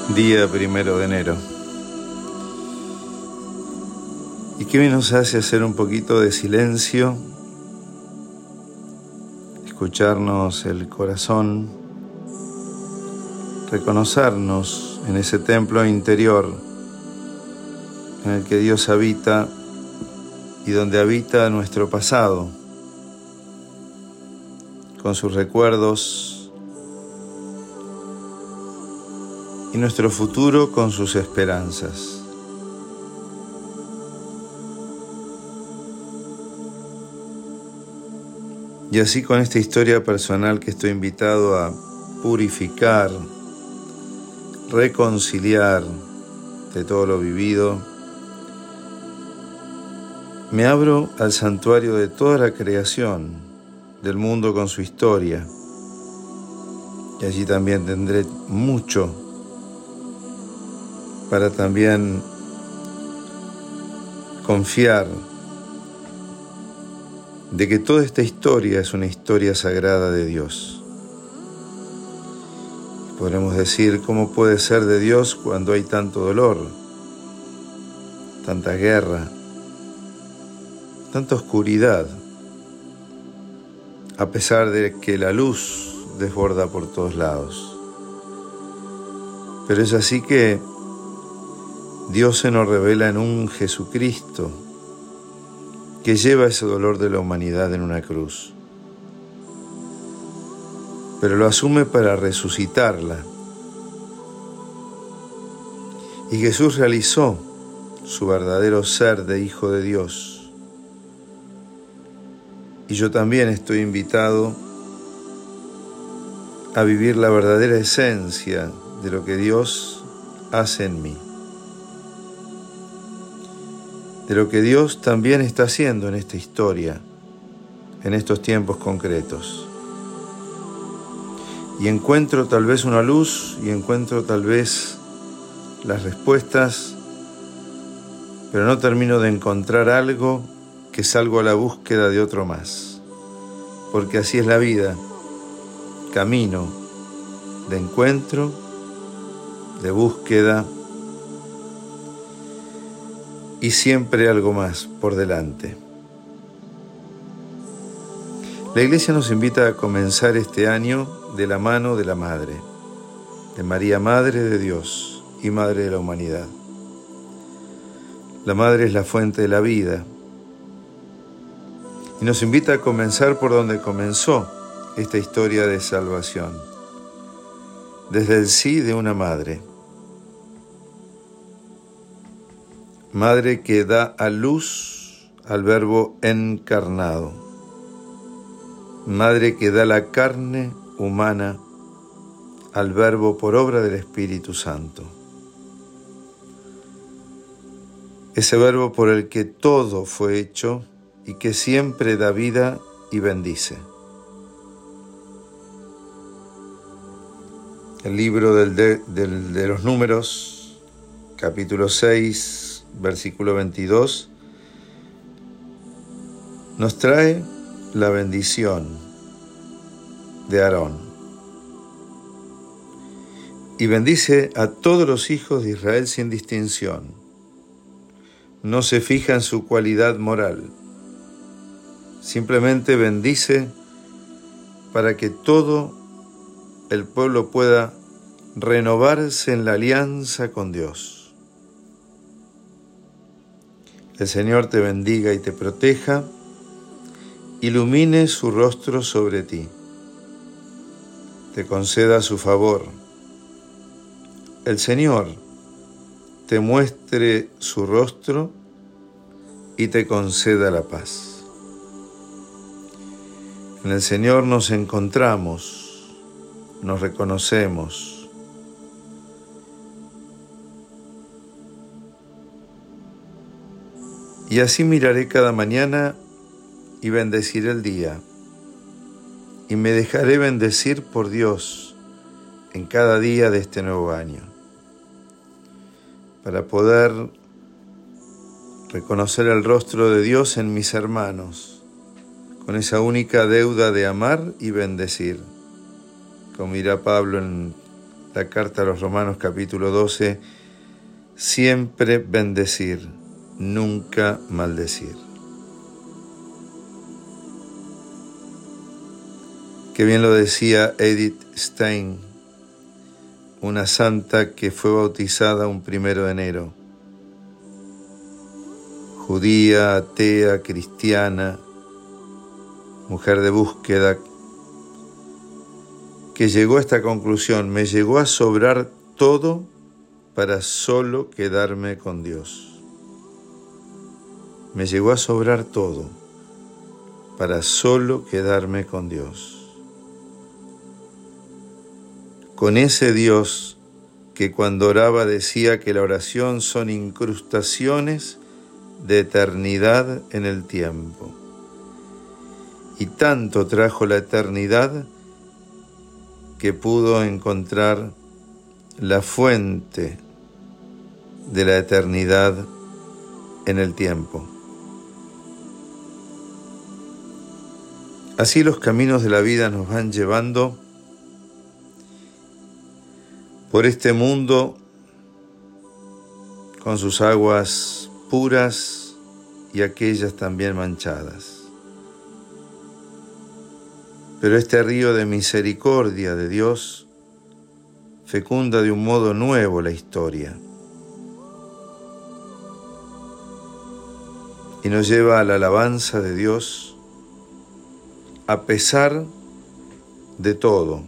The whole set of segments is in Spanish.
Día 1 de enero. ¿Y qué nos hace hacer un poquito de silencio? Escucharnos el corazón, reconocernos en ese templo interior en el que Dios habita y donde habita nuestro pasado, con sus recuerdos, y nuestro futuro con sus esperanzas. Y así con esta historia personal que estoy invitado a purificar, reconciliar de todo lo vivido, me abro al santuario de toda la creación, del mundo con su historia. Y allí también tendré mucho para también confiar de que toda esta historia es una historia sagrada de Dios. Podremos decir, ¿cómo puede ser de Dios cuando hay tanto dolor, tanta guerra, tanta oscuridad, a pesar de que la luz desborda por todos lados? Pero es así que Dios se nos revela en un Jesucristo que lleva ese dolor de la humanidad en una cruz, pero lo asume para resucitarla. Y Jesús realizó su verdadero ser de Hijo de Dios. Y yo también estoy invitado a vivir la verdadera esencia de lo que Dios hace en mí, de lo que Dios también está haciendo en esta historia, en estos tiempos concretos. Y encuentro tal vez una luz, y encuentro tal vez las respuestas, pero no termino de encontrar algo, que salgo a la búsqueda de otro más. Porque así es la vida, camino de encuentro, de búsqueda, y siempre algo más por delante. La Iglesia nos invita a comenzar este año de la mano de la Madre, de María, Madre de Dios y Madre de la humanidad. La Madre es la fuente de la vida y nos invita a comenzar por donde comenzó esta historia de salvación, desde el sí de una madre. Madre que da a luz al Verbo encarnado. Madre que da la carne humana al Verbo por obra del Espíritu Santo. Ese Verbo por el que todo fue hecho y que siempre da vida y bendice. El libro de los Números, capítulo 6, versículo 22, nos trae la bendición de Aarón. Y bendice a todos los hijos de Israel sin distinción. No se fija en su cualidad moral. Simplemente bendice para que todo el pueblo pueda renovarse en la alianza con Dios. El Señor te bendiga y te proteja, ilumine su rostro sobre ti, te conceda su favor. El Señor te muestre su rostro y te conceda la paz. En el Señor nos encontramos, nos reconocemos. Y así miraré cada mañana y bendeciré el día. Y me dejaré bendecir por Dios en cada día de este nuevo año, para poder reconocer el rostro de Dios en mis hermanos, con esa única deuda de amar y bendecir, como dirá Pablo en la carta a los Romanos capítulo 12, siempre bendecir, nunca maldecir. Qué bien lo decía Edith Stein, una santa que fue bautizada un 1 de enero. Judía, atea, cristiana, mujer de búsqueda, que llegó a esta conclusión: me llegó a sobrar todo para solo quedarme con Dios. Me llegó a sobrar todo para solo quedarme con Dios. Con ese Dios que cuando oraba decía que la oración son incrustaciones de eternidad en el tiempo. Y tanto trajo la eternidad que pudo encontrar la fuente de la eternidad en el tiempo. Así los caminos de la vida nos van llevando por este mundo con sus aguas puras y aquellas también manchadas. Pero este río de misericordia de Dios fecunda de un modo nuevo la historia y nos lleva a la alabanza de Dios a pesar de todo,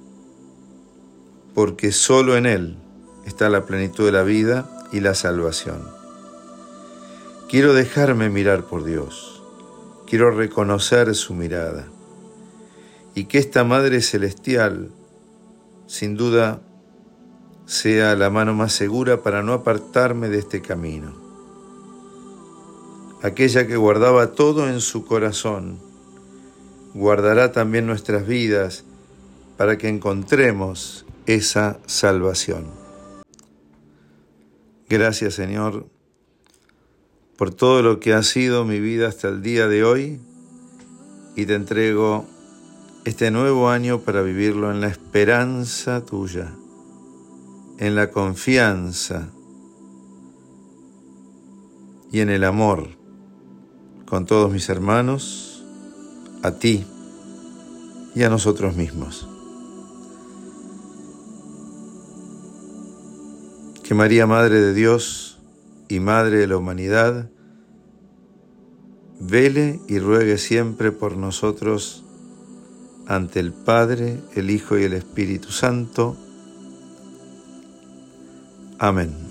porque solo en Él está la plenitud de la vida y la salvación. Quiero dejarme mirar por Dios, quiero reconocer su mirada, y que esta Madre Celestial, sin duda, sea la mano más segura para no apartarme de este camino. Aquella que guardaba todo en su corazón, guardará también nuestras vidas para que encontremos esa salvación. Gracias, Señor, por todo lo que ha sido mi vida hasta el día de hoy, y te entrego este nuevo año para vivirlo en la esperanza tuya, en la confianza y en el amor con todos mis hermanos, a ti y a nosotros mismos. Que María, Madre de Dios y Madre de la humanidad, vele y ruegue siempre por nosotros ante el Padre, el Hijo y el Espíritu Santo. Amén.